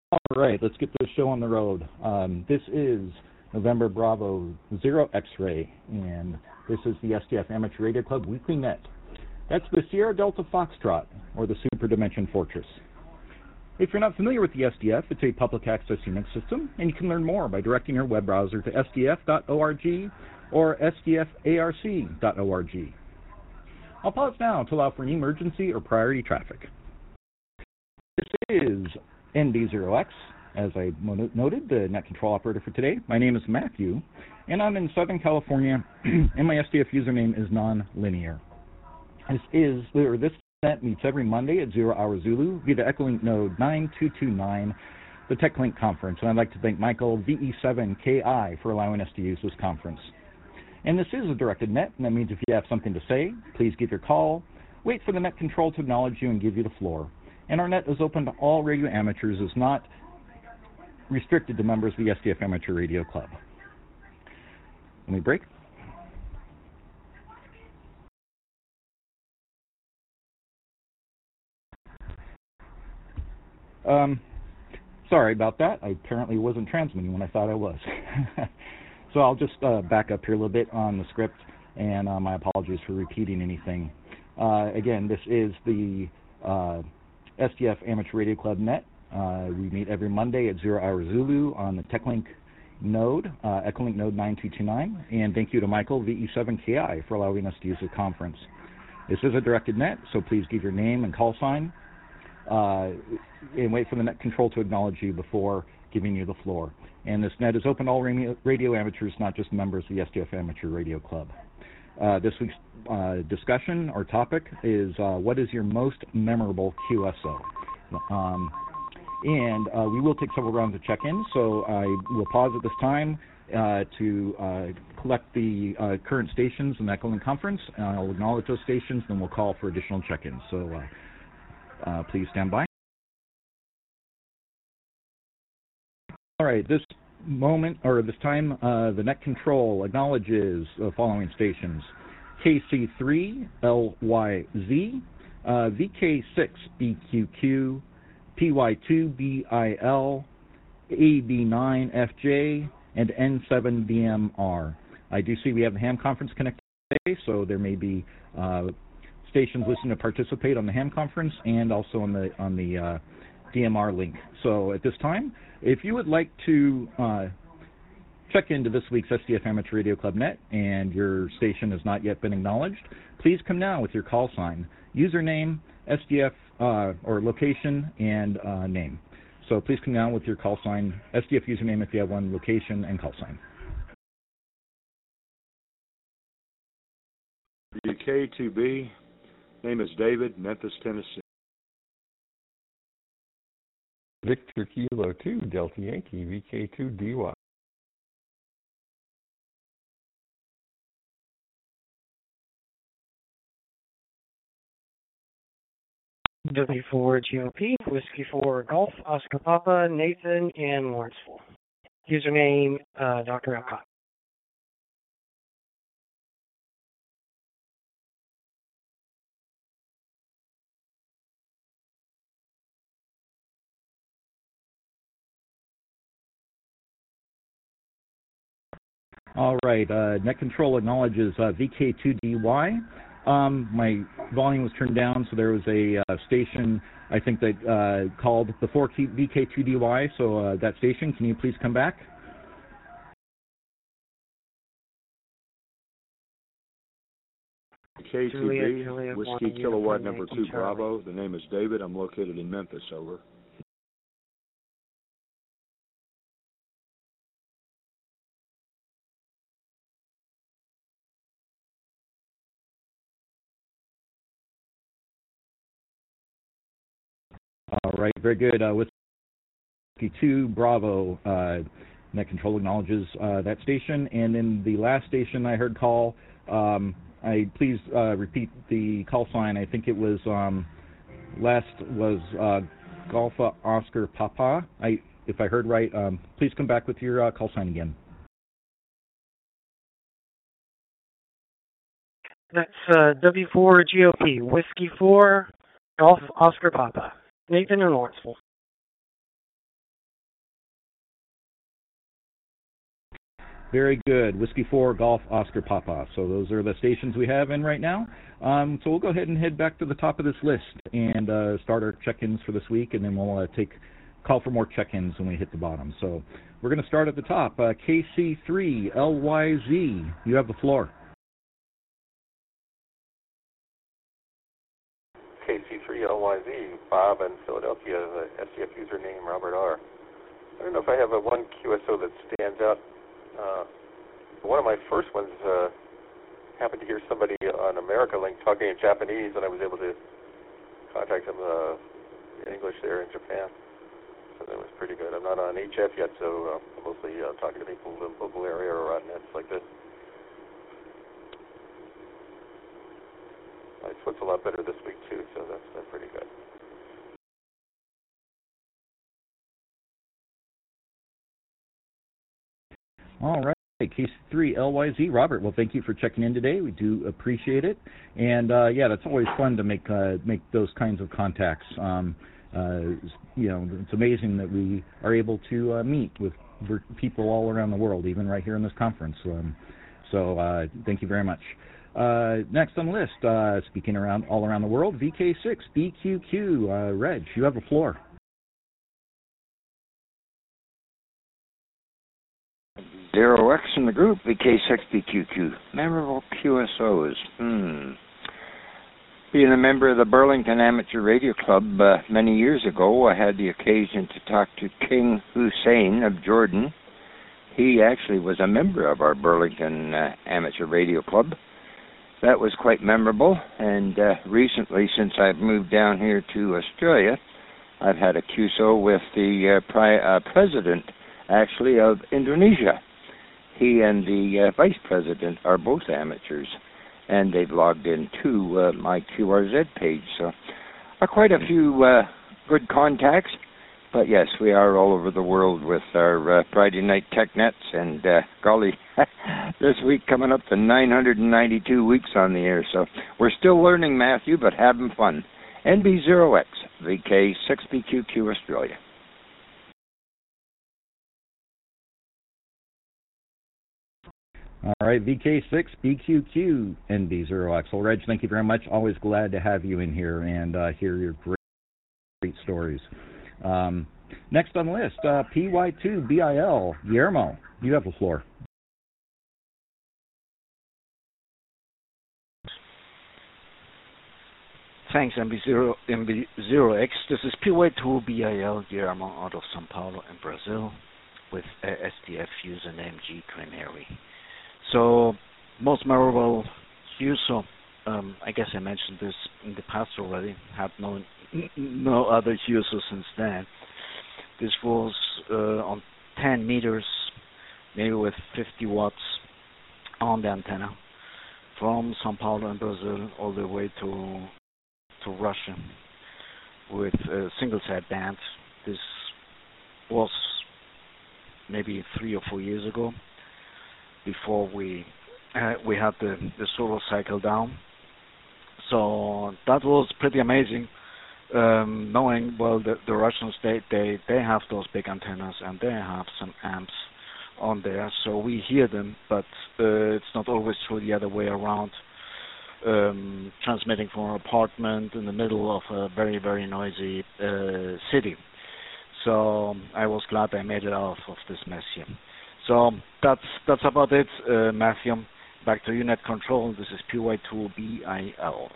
All right, let's get this show on the road. This is November Bravo Zero X-Ray, and this is the SDF Amateur Radio Club Weekly Net. That's the Sierra Delta Foxtrot, or the Super Dimension Fortress. If you're not familiar with the SDF, it's a public access Unix system, and you can learn more by directing your web browser to sdf.org or sdfarc.org. I'll pause now to allow for any emergency or priority traffic. This is ND0X, as I noted, the net control operator for today. My name is Matthew, and I'm in Southern California, and my SDF username is nonlinear. This net meets every Monday at 0 hour Zulu via the Echolink node 9229, the TechLink conference, and I'd like to thank Michael VE7KI for allowing us to use this conference. And this is a directed net, and that means if you have something to say, please give your call, wait for the net control to acknowledge you and give you the floor. And our net is open to all radio amateurs, is not restricted to members of the SDF Amateur Radio Club. Let me break. Sorry about that. I apparently wasn't transmitting when I thought I was. So I'll just back up here a little bit on the script, and my apologies for repeating anything. Again, this is the SDF Amateur Radio Club net. We meet every Monday at 0 hour Zulu on the TechLink node, Echolink node 9229, and thank you to Michael VE7KI for allowing us to use the conference. This is a directed net, so please give your name and call sign, and wait for the net control to acknowledge you before giving you the floor. And this net is open to all radio amateurs, not just members of the SDF Amateur Radio Club. This week's discussion or topic is what is your most memorable QSO? And we will take several rounds of check-in, so I will pause at this time to collect the current stations in the Echolink conference. I'll acknowledge those stations, then we'll call for additional check-ins. So please stand by. All right, this time, the net control acknowledges the following stations: KC3LYZ, VK6BQQ, PY2BIL, AB9FJ, and N7BMR. I do see we have the ham conference connected today, so there may be stations listening to participate on the ham conference and also on the DMR link. So at this time, if you would like to check into this week's SDF Amateur Radio Club net and your station has not yet been acknowledged, please come now with your call sign, username, SDF or location, and name. So please come now with your call sign, SDF username if you have one, location, and call sign. K2B, name is David, Memphis, Tennessee. Victor Kilo 2, Delta Yankee, VK2DY. W4 GOP, Whiskey 4 Golf, Oscar Papa, Nathan, and Lawrenceville. Username, Dr. Alcott. All right, net control acknowledges VK2DY. My volume was turned down, so there was a station, I think, that called before VK2DY, so that station, can you please come back? K2B, Whiskey Kilowatt number 2 Bravo. The name is David. I'm located in Memphis, over. All right, very good. Whiskey 2 Bravo, net control acknowledges that station. And then the last station I heard call, please repeat the call sign. I think it was last was Golfa Oscar Papa. If I heard right, please come back with your call sign again. That's W4 GOP, Whiskey 4 Golf Oscar Papa. Nathan and Lawrenceville. Very good. Whiskey 4, Golf, Oscar Papa. So those are the stations we have in right now. So we'll go ahead and head back to the top of this list and start our check-ins for this week, and then we'll call for more check-ins when we hit the bottom. So we're going to start at the top. KC3LYZ, you have the floor. KC3LYZ, Bob in Philadelphia, the SCF username Robert R. I don't know if I have one QSO that stands out. One of my first ones happened to hear somebody on America Link talking in Japanese, and I was able to contact them in English there in Japan. So that was pretty good. I'm not on HF yet, so I'm mostly talking to people in the local area or on nets like this. My foot's a lot better this week too, so that's pretty good. All right, KC3LYZ, Robert. Well, thank you for checking in today. We do appreciate it, and yeah, that's always fun to make those kinds of contacts. It's amazing that we are able to meet with people all around the world, even right here in this conference. So thank you very much. Next on the list, speaking all around the world, VK6BQQ, Reg, you have the floor. Zero X in the group, VK6BQQ. Memorable QSOs. Being a member of the Burlington Amateur Radio Club many years ago, I had the occasion to talk to King Hussein of Jordan. He actually was a member of our Burlington Amateur Radio Club. That was quite memorable, and recently, since I've moved down here to Australia, I've had a QSO with the president, actually, of Indonesia. He and the vice president are both amateurs, and they've logged into my QRZ page. So quite a few good contacts, but yes, we are all over the world with our Friday night tech nets, and golly, this week coming up to 992 weeks on the air, so we're still learning, Matthew, but having fun. NB0X, VK6BQQ Australia. All right, VK6BQQ NB0X. Well, Reg, thank you very much. Always glad to have you in here and hear your great stories. Next on the list, PY2BIL, Guillermo, you have the floor. Thanks, NB0X. This is PY2BIL, Guillermo, out of São Paulo in Brazil, with SDF username G Canary. So, most memorable QSO, I guess I mentioned this in the past already, had no other QSO since then. This was on 10 meters, maybe with 50 watts on the antenna, from São Paulo in Brazil all the way to Russia with a single sideband. This was maybe 3 or 4 years ago, before we had the solar cycle down. So that was pretty amazing, knowing, well, the Russians, they have those big antennas and they have some amps on there, so we hear them, but it's not always true the other way around. Transmitting from an apartment in the middle of a very, very noisy city. So I was glad I made it out of this mess here. So that's about it, Matthew. Back to Net Control. This is PY2BIL.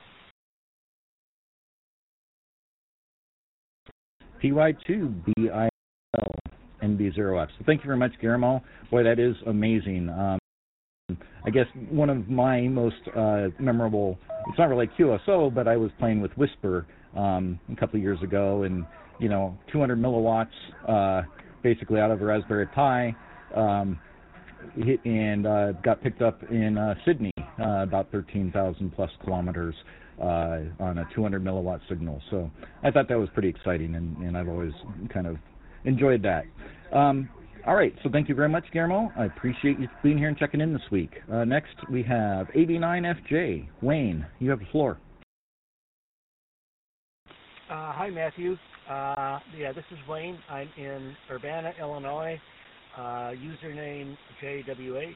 PY2BIL NB0X. So thank you very much, Guillermo. Boy, that is amazing. I guess one of my most memorable, it's not really QSO, but I was playing with Whisper a couple of years ago, and 200 milliwatts basically out of a Raspberry Pi, hit and got picked up in Sydney, about 13,000 plus kilometers on a 200 milliwatt signal. So I thought that was pretty exciting, and I've always kind of enjoyed that. All right, so thank you very much, Guillermo. I appreciate you being here and checking in this week. Next, we have 89FJ. Wayne, you have the floor. Hi, Matthew. This is Wayne. I'm in Urbana, Illinois. username JWH.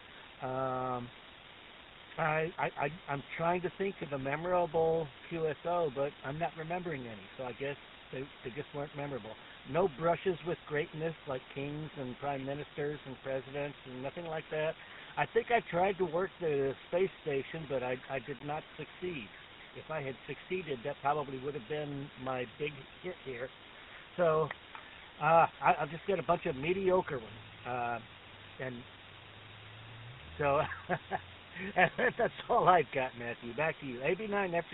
I'm trying to think of a memorable QSO, but I'm not remembering any, so I guess they just weren't memorable. No brushes with greatness like kings and prime ministers and presidents and nothing like that. I think I tried to work the space station, but I did not succeed. If I had succeeded, that probably would have been my big hit here. So I'll just get a bunch of mediocre ones. And so that's all I've got, Matthew. Back to you. AB9FJ.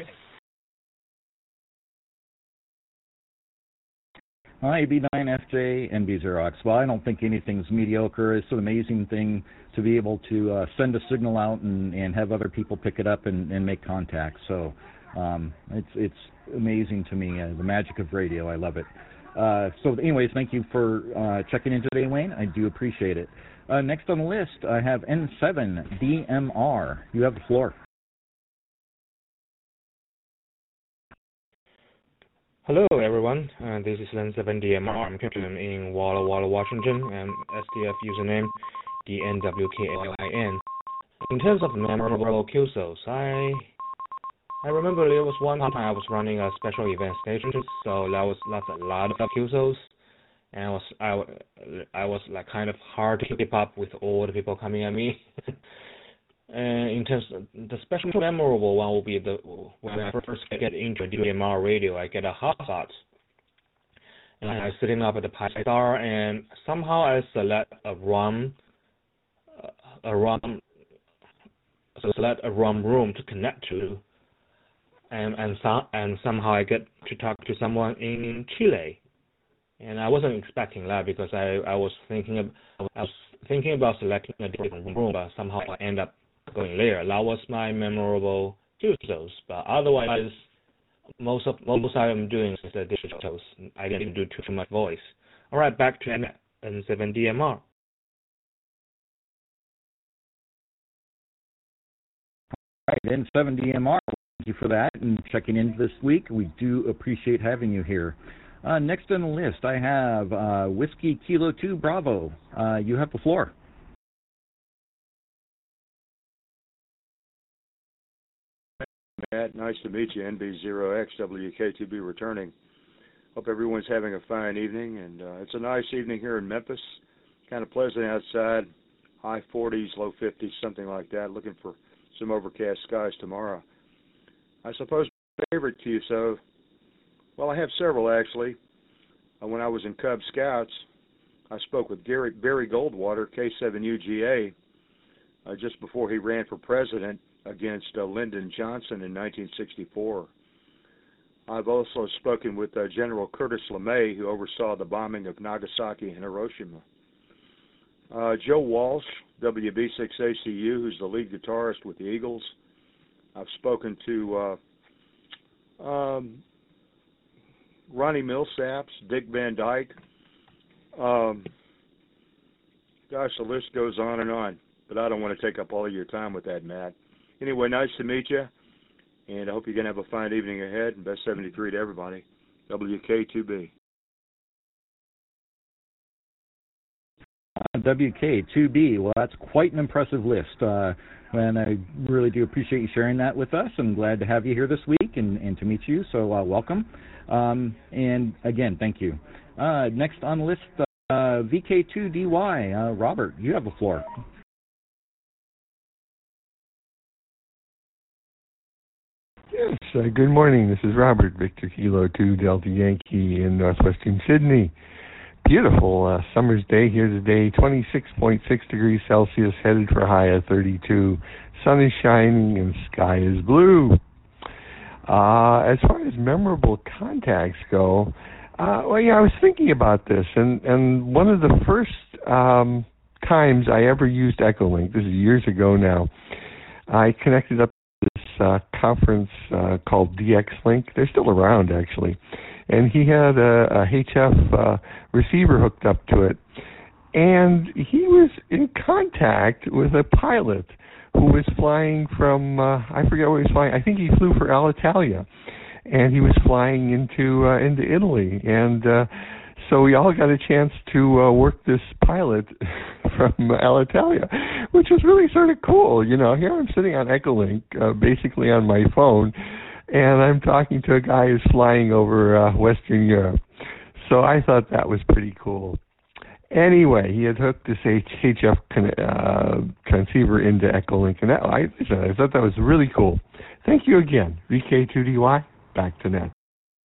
AB9FJ, NB0X. Well, I don't think anything's mediocre. It's an amazing thing to be able to send a signal out and have other people pick it up and make contact. So it's amazing to me, the magic of radio. I love it. So anyways, thank you for checking in today, Wayne. I do appreciate it. Next on the list, I have N7DMR. You have the floor. Hello, everyone. This is N7DMR. I'm captain in Walla Walla, Washington, and SDF username DNWKLIN. In terms of memorable QSOs, I remember there was one time I was running a special event station, so that's a lot of QSOs, and I was like kind of hard to keep up with all the people coming at me. And in terms of the special memorable one will be when I first get into DMR radio, I get a hotspot, and I'm sitting up at the Pi Star, and somehow I select a ROM room to connect to, and somehow I get to talk to someone in Chile, and I wasn't expecting that because I was thinking about selecting a different room, but somehow I end up going there. That was my memorable QSOs, but otherwise, most I'm doing is the digitals. I didn't do too much voice. All right, back to N7DMR. All right, N7DMR. Thank you for that and checking in this week. We do appreciate having you here. Next on the list, I have Whiskey Kilo 2 Bravo. You have the floor. Matt, nice to meet you. NB0X, WK2B returning. Hope everyone's having a fine evening, and it's a nice evening here in Memphis. Kind of pleasant outside, high 40s, low 50s, something like that. Looking for some overcast skies tomorrow. I suppose my favorite QSO, well, I have several actually. When I was in Cub Scouts, I spoke with Barry Goldwater, K7UGA, just before he ran for president against Lyndon Johnson in 1964. I've also spoken with General Curtis LeMay, who oversaw the bombing of Nagasaki and Hiroshima. Joe Walsh, WB6ACU, who's the lead guitarist with the Eagles. I've spoken to Ronnie Millsaps, Dick Van Dyke. Gosh, the list goes on and on, but I don't want to take up all of your time with that, Matt. Anyway, nice to meet you, and I hope you're going to have a fine evening ahead, and best 73 to everybody. WK2B. WK2B, well, that's quite an impressive list, and I really do appreciate you sharing that with us. I'm glad to have you here this week and to meet you, so welcome. And again, thank you. Next on the list, VK2DY. Robert, you have the floor. Yes, good morning. This is Robert, Victor Kilo 2 Delta Yankee in northwestern Sydney. Beautiful summer's day here today, 26.6 degrees Celsius, headed for a high of 32. Sun is shining and sky is blue. As far as memorable contacts go, I was thinking about this, and one of the first times I ever used Echolink, this is years ago now, I connected up this conference called DX-Link. They're still around, actually. And he had a HF receiver hooked up to it. And he was in contact with a pilot who was flying from, I forget where he was flying. I think he flew for Alitalia. And he was flying into Italy. And So we all got a chance to work this pilot from Alitalia, which was really sort of cool. You know, here I'm sitting on Echolink, basically on my phone, and I'm talking to a guy who's flying over Western Europe. So I thought that was pretty cool. Anyway, he had hooked this HF transceiver into Echolink, and I thought that was really cool. Thank you again. VK2DY, back to net.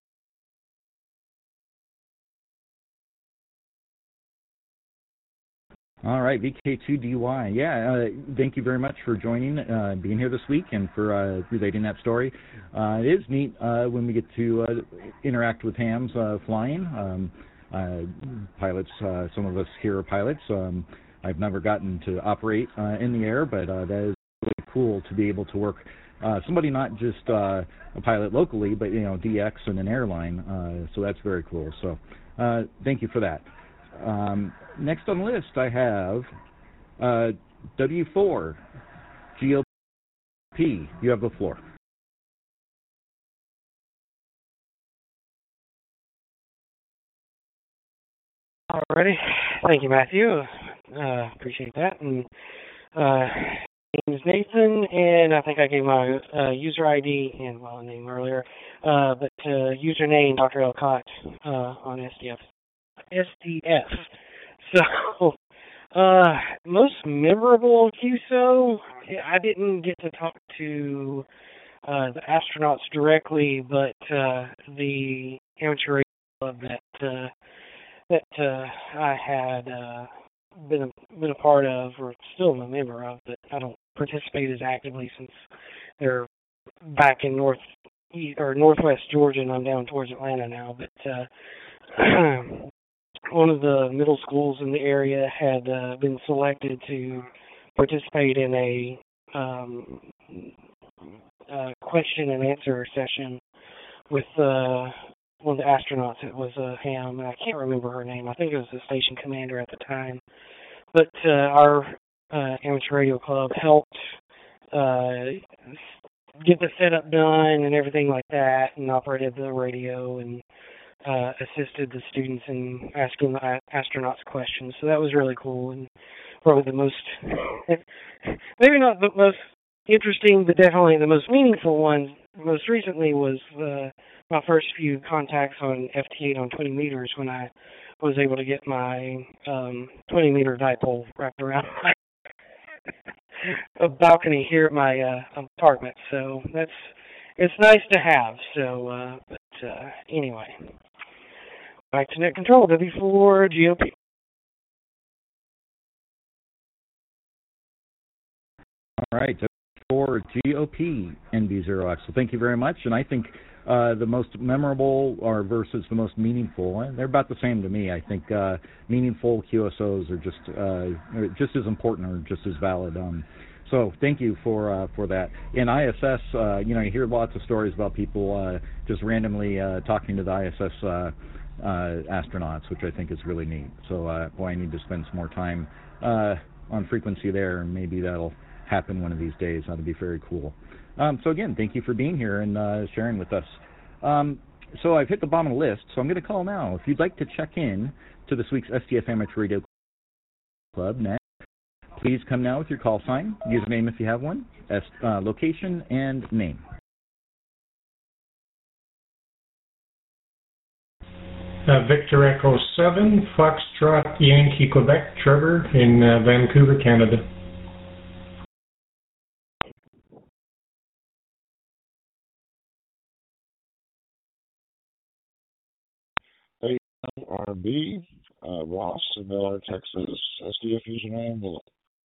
All right, VK2DY. Yeah, thank you very much for joining, being here this week, and for relating that story. It is neat when we get to interact with hams flying. Pilots, some of us here are pilots. I've never gotten to operate in the air, but that is really cool to be able to work somebody not just a pilot locally, but DX and an airline. So that's very cool. So thank you for that. Next on the list, I have W4 GOP. You have the floor. Alrighty. Thank you, Matthew. Appreciate that. And my name is Nathan, and I think I gave my user ID and name earlier, but username Dr. Elcott on SDF. So, most memorable QSO, I didn't get to talk to the astronauts directly, but the amateur radio club that I had been a part of, or still am a member of, but I don't participate as actively since they're back in northwest Georgia, and I'm down towards Atlanta now. But one of the middle schools in the area had been selected to participate in a question and answer session with one of the astronauts. It was a ham, and I can't remember her name. I think it was the station commander at the time. But our amateur radio club helped get the setup done and everything like that, and operated the radio and assisted the students in asking the astronauts questions. So that was really cool, and probably the most, maybe not the most interesting, but definitely the most meaningful one most recently was my first few contacts on FT8 on 20 meters, when I was able to get my 20-meter dipole wrapped around a balcony here at my apartment. So it's nice to have. So, anyway, back to net control, W4 GOP. All right, W4 GOP NB0X. So thank you very much. And I think the most memorable versus the most meaningful, they're about the same to me. I think meaningful QSOs are just as important or just as valid. So thank you for that. In ISS, you hear lots of stories about people just randomly talking to the ISS astronauts, which I think is really neat. So I need to spend some more time on frequency there, and maybe that'll happen one of these days. That'll be very cool. So again, thank you for being here and sharing with us. So I've hit the bottom of the list, so I'm going to call now. If you'd like to check in to this week's SDF Amateur Radio Club net, please come now with your call sign, username if you have one, location, and name. Victor Echo 7, Foxtrot Yankee Quebec, Trevor in Vancouver, Canada. RB, Ross in Miller, Texas, SDF username.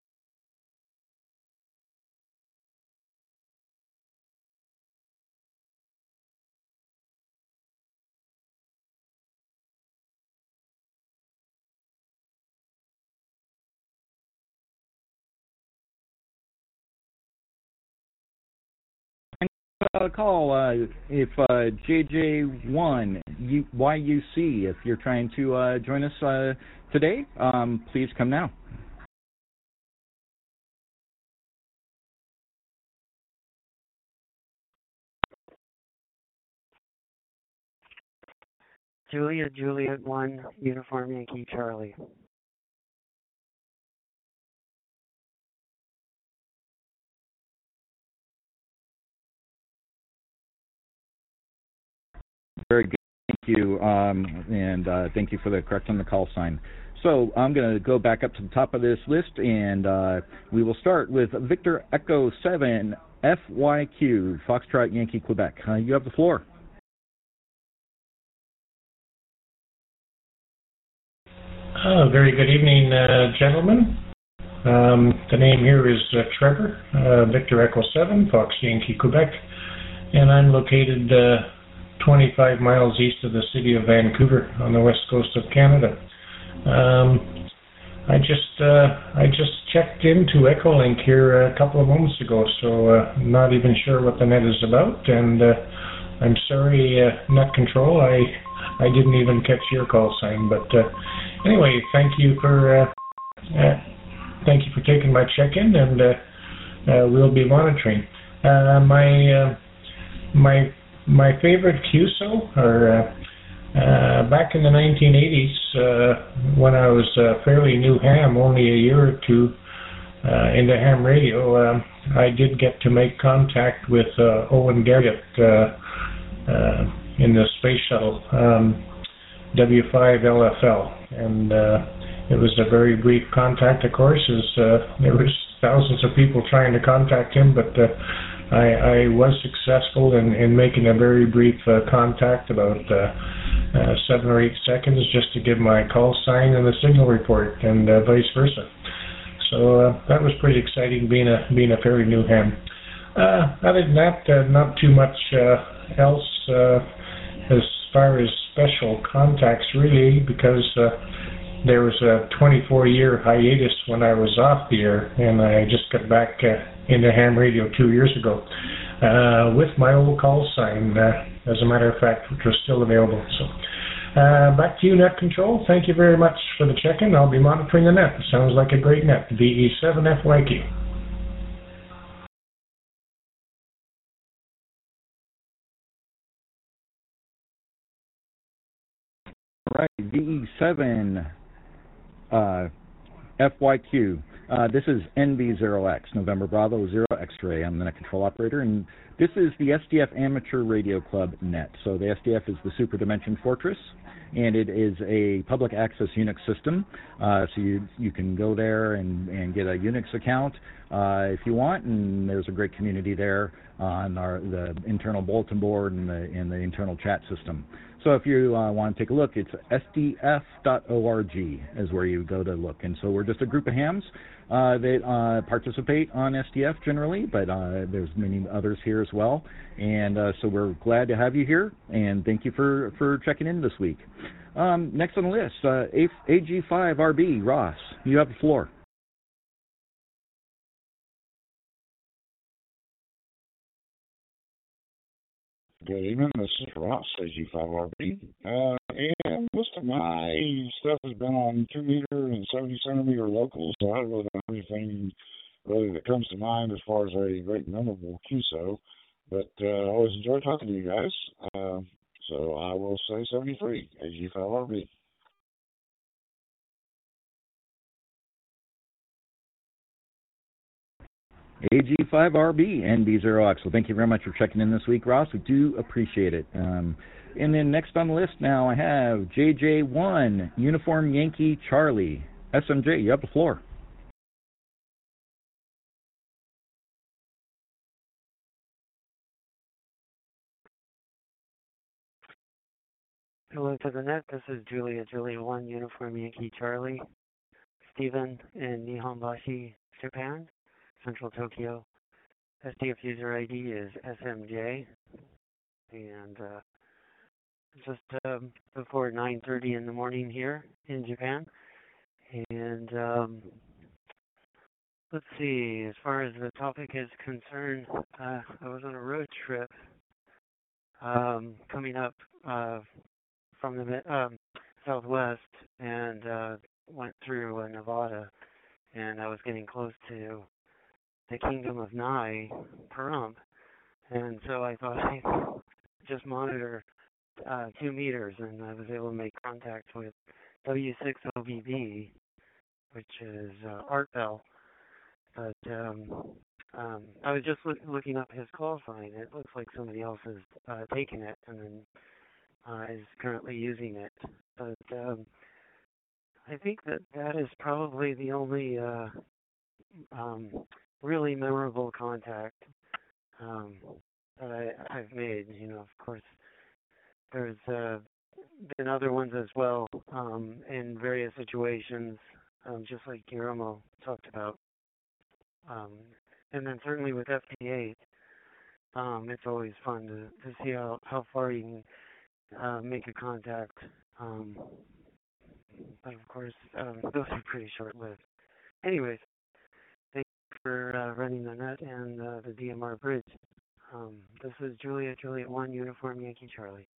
Call if JJ1 YUC, if you're trying to join us today, please come now. Juliet 1, Uniform Yankee Charlie. Very good. Thank you. And thank you for the correct on the call sign. So I'm going to go back up to the top of this list, and we will start with Victor Echo 7 FYQ, Foxtrot Yankee Quebec. You have the floor. Very good evening, gentlemen. The name here is Trevor, Victor Echo 7, Fox Yankee Quebec, and I'm located 25 miles east of the city of Vancouver on the west coast of Canada. I just checked into Echolink here a couple of moments ago, so I'm not even sure what the net is about, and I'm sorry, Net Control, I didn't even catch your call sign, but anyway, thank you for taking my check-in, and we'll be monitoring. My favorite QSO are back in the 1980s, when I was fairly new ham, only a year or two into ham radio, I did get to make contact with Owen Garriott in the space shuttle, W5LFL, and it was a very brief contact, of course, as there was thousands of people trying to contact him, but I was successful in making a very brief contact, about 7 or 8 seconds, just to give my call sign and the signal report, and vice versa. So that was pretty exciting, being a fairly new ham. Other than that, not too much else as far as special contacts, really, because there was a 24-year hiatus when I was off the air, and I just got back into ham radio 2 years ago with my old call sign, as a matter of fact, which was still available. So back to you, Net Control. Thank you very much for the check-in. I'll be monitoring the net. It sounds like a great net, VE7FYQ. All right, VE7 FYQ. This is NB0X, November Bravo 0 X-ray. I'm the net control operator, and this is the SDF Amateur Radio Club net. So the SDF is the Super Dimension Fortress, and it is a public access Unix system. So you can go there and get a Unix account if you want, and there's a great community there on the internal bulletin board and the internal chat system. So if you want to take a look, it's sdf.org is where you go to look. And so we're just a group of hams that participate on SDF generally, but there's many others here as well. And so we're glad to have you here, and thank you for checking in this week. Next on the list, AG5RB, Ross, you have the floor. Good evening, this is Ross, AG5RB, and most of my stuff has been on 2 meter and 70 centimeter locals, so I really don't have anything really that comes to mind as far as a great memorable QSO, but I always enjoy talking to you guys, so I will say 73, AG5RB. AG5RB, NB0X. Well, thank you very much for checking in this week, Ross. We do appreciate it. And then next on the list now, I have JJ1, Uniform Yankee Charlie. SMJ, you have the floor. Hello to the net. This is Julia 1, Uniform Yankee Charlie. Stephen in Nihonbashi, Japan. Central Tokyo. SDF user ID is SMJ, and just before 9:30 in the morning here in Japan. And let's see, as far as the topic is concerned, I was on a road trip coming up from the southwest, and went through Nevada, and I was getting close to the Kingdom of Nye, Pahrump, and so I thought I'd just monitor 2 meters, and I was able to make contact with W6OBB, which is Art Bell. But I was just looking up his call sign. It looks like somebody else has taken it and then is currently using it. But I think that is probably the only really memorable contact that I've made. You know, of course, there's been other ones as well in various situations, just like Guillermo talked about. And then certainly with FT8, it's always fun to see how far you can make a contact. But of course, those are pretty short-lived. Anyways, thank you for running the net and the DMR bridge. This is Juliet 1, Uniform Yankee Charlie.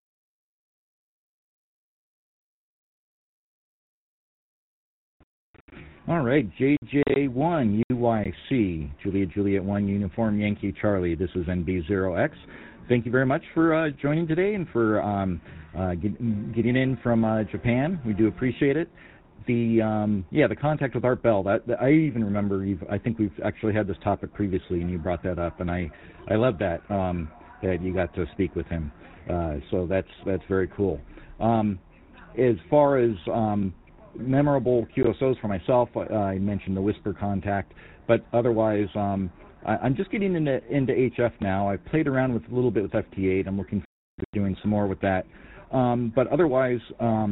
All right, JJ1 UYC, Juliet 1, Uniform Yankee Charlie. This is NB0X. Thank you very much for joining today and for getting in from Japan. We do appreciate it. The contact with Art Bell. That I even remember. I think we've actually had this topic previously, and you brought that up, and I love that that you got to speak with him. So that's very cool. As far as memorable QSOs for myself, I mentioned the Whisper contact, but otherwise, I'm just getting into HF now. I've played around with a little bit with FT8. I'm looking forward to doing some more with that. But otherwise,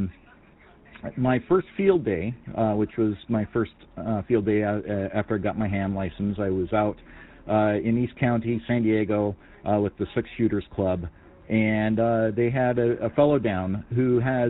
my first field day, which was my first field day after I got my ham license, I was out in East County, San Diego, with the Six Shooters Club, and they had a fellow down who has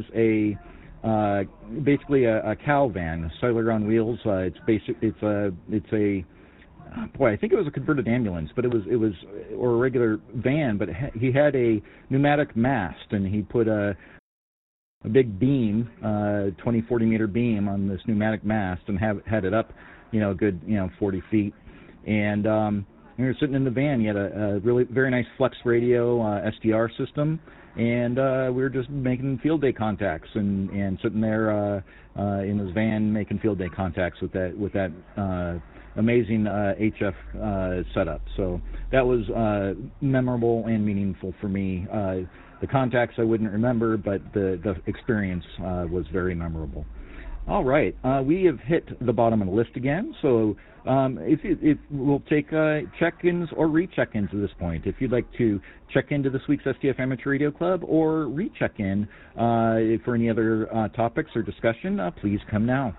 basically a cow van, a cellular on wheels. It's a boy, I think it was a converted ambulance, but it was or a regular van, but he had a pneumatic mast, and he put a big beam, 20-40 meter beam on this pneumatic mast, and had it up, a good 40 feet, and we were sitting in the van. He had a really very nice flex radio SDR system, and we were just making field day contacts and sitting there in his van making field day contacts with that amazing HF setup. So that was memorable and meaningful for me. The contacts I wouldn't remember, but the experience was very memorable. All right, we have hit the bottom of the list again, so if we'll take check-ins or re-check-ins at this point. If you'd like to check into this week's SDF Amateur Radio Club or re-check in for any other topics or discussion, please come now.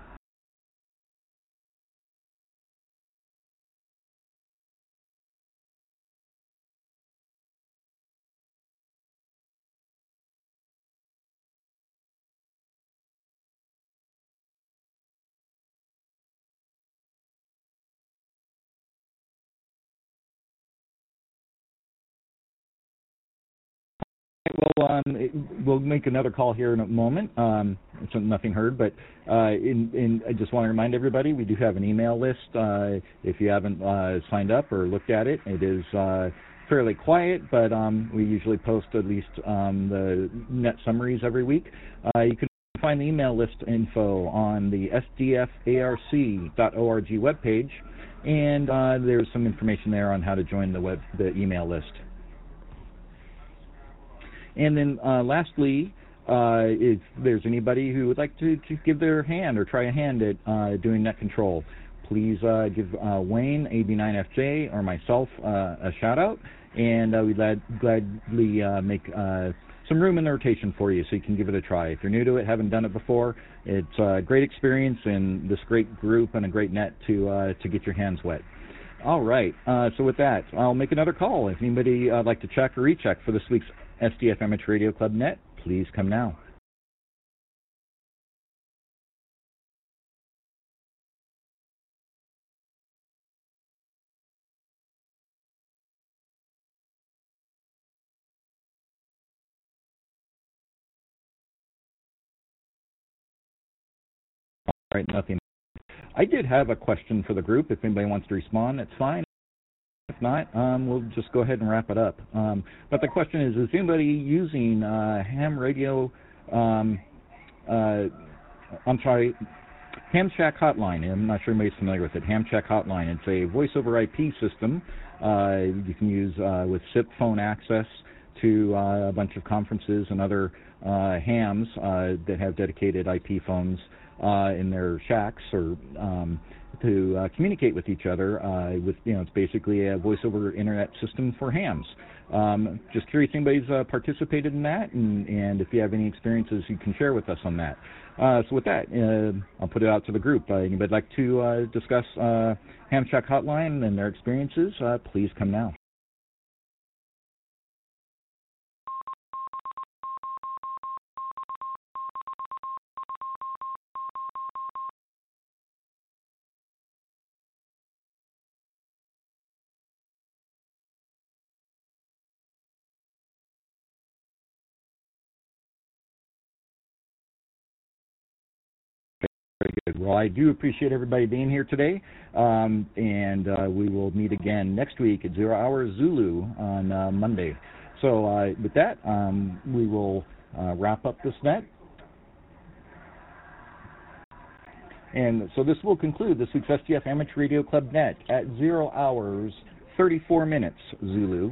Well, we'll make another call here in a moment. It's nothing heard, but I just want to remind everybody we do have an email list. If you haven't signed up or looked at it, it is fairly quiet, but we usually post at least the net summaries every week. You can find the email list info on the sdfarc.org webpage, and there's some information there on how to join the email list. And then lastly, if there's anybody who would like to give their hand or try a hand at doing net control, please give Wayne, AB9FJ, or myself a shout-out, and we'd gladly make some room in the rotation for you so you can give it a try. If you're new to it, haven't done it before, it's a great experience and this great group and a great net to get your hands wet. All right, so with that, I'll make another call. If anybody would like to check or recheck for this week's SDF Amateur Radio Club net, please come now. All right, nothing. I did have a question for the group. If anybody wants to respond, that's fine. If not, we'll just go ahead and wrap it up. But the question is anybody using ham radio, Ham Shack Hotline? I'm not sure anybody's familiar with it. Ham Shack Hotline. It's a voice over IP system you can use with SIP phone access to a bunch of conferences and other hams that have dedicated IP phones in their shacks or to communicate with each other. It's basically a voice over internet system for hams. Just curious, anybody's participated in that, and if you have any experiences you can share with us on that. So with that, I'll put it out to the group. Anybody like to discuss Ham Shack Hotline and their experiences? Please come now. Very good. Well, I do appreciate everybody being here today, and we will meet again next week at 0 hours Zulu on Monday. So with that, we will wrap up this net. And so this will conclude this week's STF Amateur Radio Club net at 0 hours 34 minutes Zulu.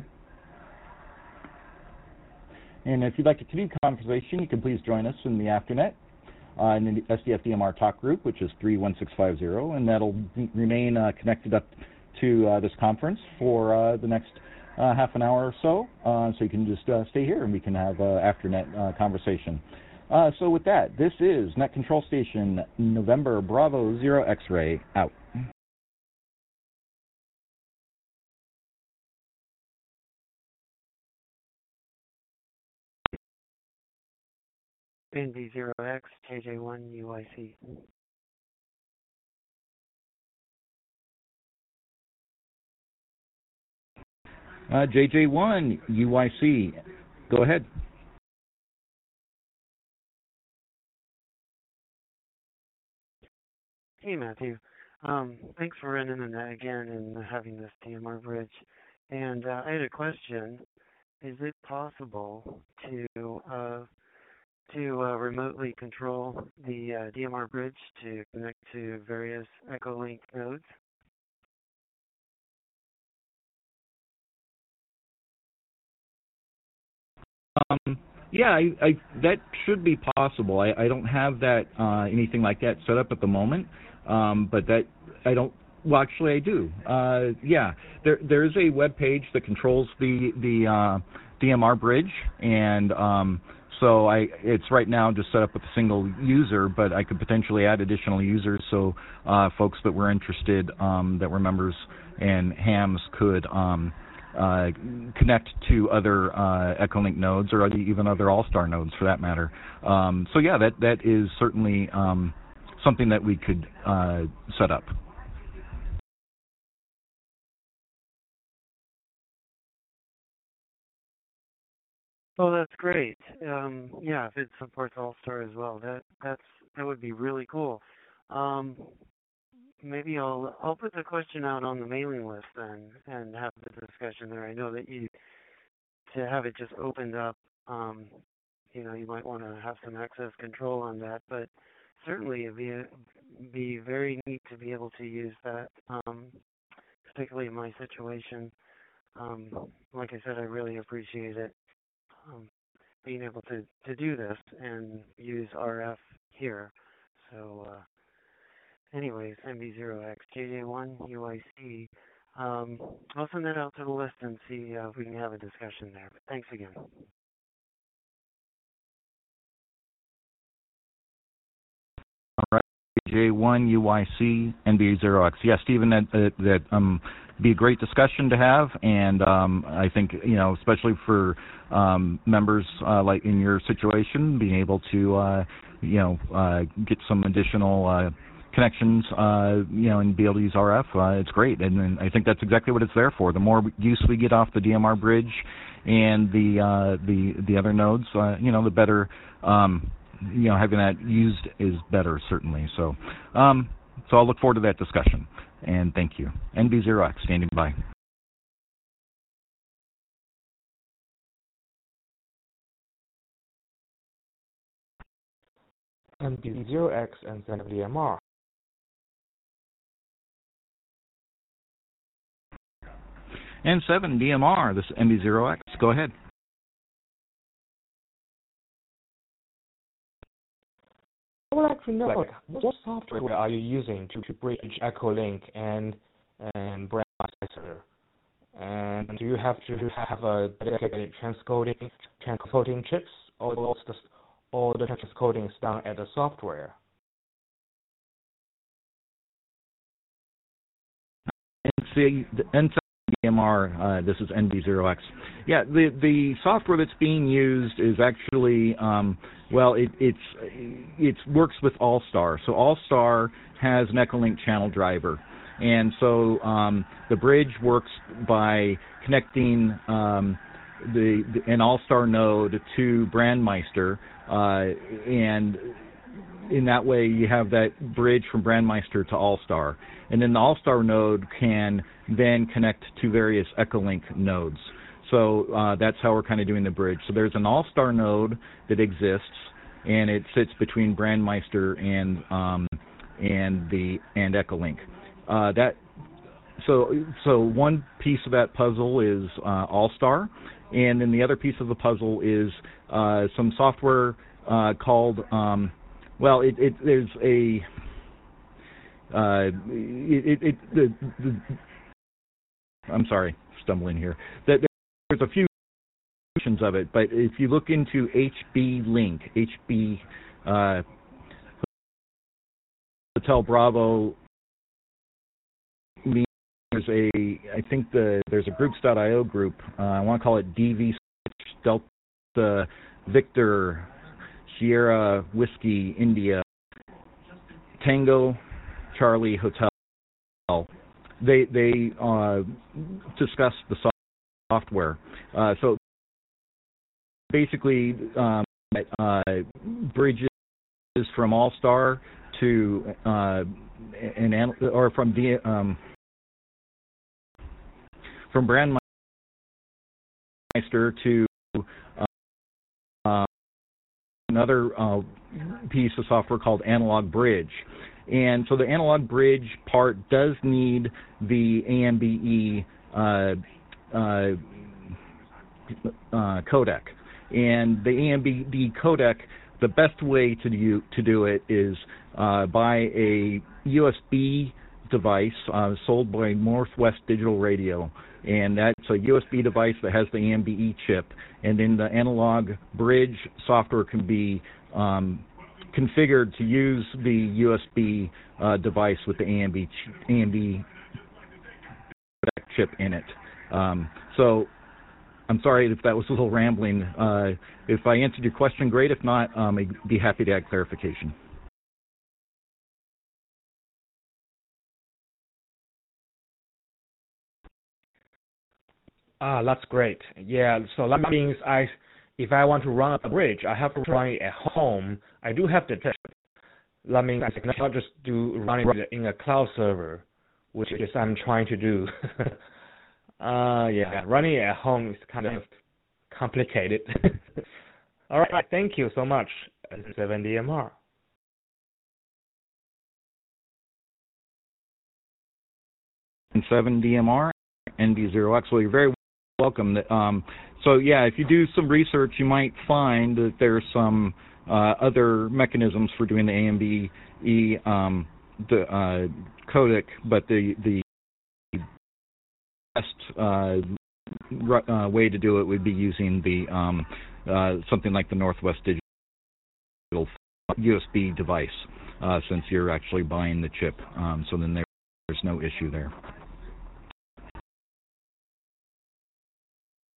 And if you'd like to continue the conversation, you can please join us in the Afternet. In the SDF DMR talk group, which is 31650, and that'll remain connected up to this conference for the next half an hour or so. So you can just stay here and we can have Afternet conversation. So with that, this is Net Control Station November Bravo Zero X-Ray out. NB0X, JJ1, UIC. JJ1, UIC. Go ahead. Hey, Matthew. Thanks for running in that again and having this DMR bridge. And I had a question. Is it possible to remotely control the DMR bridge to connect to various Echolink nodes? Yeah, that should be possible. I don't have that anything like that set up at the moment, but that I don't. Well, actually, I do. Yeah, there is a web page that controls the DMR bridge, and so it's right now just set up with a single user, but I could potentially add additional users so folks that were interested, that were members and hams could connect to other Echolink nodes or even other All-Star nodes for that matter. So yeah, that is certainly something that we could set up. Oh, that's great. Yeah, if it supports All-Star as well, that would be really cool. Maybe I'll put the question out on the mailing list then and have the discussion there. I know that to have it just opened up, you might want to have some access control on that, but certainly it'd be very neat to be able to use that, particularly in my situation. Like I said, I really appreciate it. Being able to do this and use RF here. So anyways, MB0X, JJ1, UIC. I'll send that out to the list and see if we can have a discussion there. But thanks again. All right, JJ1, UIC, NB0X. Yeah, Stephen, that be a great discussion to have, and I think especially for members like in your situation, being able to get some additional connections, and be able to use RF, it's great, and I think that's exactly what it's there for. The more use we get off the DMR bridge and the other nodes, the better. Having that used is better certainly. So I'll look forward to that discussion. And thank you. NB0X standing by. MB0X and 7DMR. And 7DMR, this is MB0X. Go ahead. I would like to know, like, what software are you using to bridge Echolink and Brandmeister? And do you have to have a dedicated transcoding chips, or the transcoding is done at the software? NBMR, this is NB0X. Yeah, the software that's being used is actually, it works with All-Star. So All-Star has an Echolink channel driver. And so the bridge works by connecting an All-Star node to Brandmeister, and in that way you have that bridge from Brandmeister to All-Star. And then the All-Star node can then connect to various Echolink nodes. So that's how we're kind of doing the bridge. So there's an All-Star node that exists, and it sits between Brandmeister and Echolink. So one piece of that puzzle is All-Star, and then the other piece of the puzzle is some software called there's a I'm sorry, stumbling here. There's a few versions of it, but if you look into HB-Link, Hotel Bravo, there's a groups.io group. I want to call it DV Delta Victor Sierra Whiskey India Tango Charlie Hotel. They discuss the software. So basically, bridges from All-Star to from Brandmeister to another piece of software called Analog Bridge. And so the Analog Bridge part does need the AMBE codec. And the AMBE codec, the best way to do it is by a USB device sold by Northwest Digital Radio. And that's a USB device that has the AMBE chip. And then the Analog Bridge software can be configured to use the USB device with the AMBE chip in it. So I'm sorry if that was a little rambling. If I answered your question, great. If not, I'd be happy to add clarification. That's great. Yeah, so that means if I want to run a bridge, I have to run it at home. I do have the chip. That means I cannot just run it in a cloud server, which is I'm trying to do. Running it at home is kind of complicated. All right, thank you so much, 7DMR. And 7DMR, NB0X. Well, you're very welcome. So yeah, if you do some research, you might find that there's some other mechanisms for doing the AMBE codec, but the best way to do it would be using the something like the Northwest Digital USB device, since you're actually buying the chip. So then there's no issue there.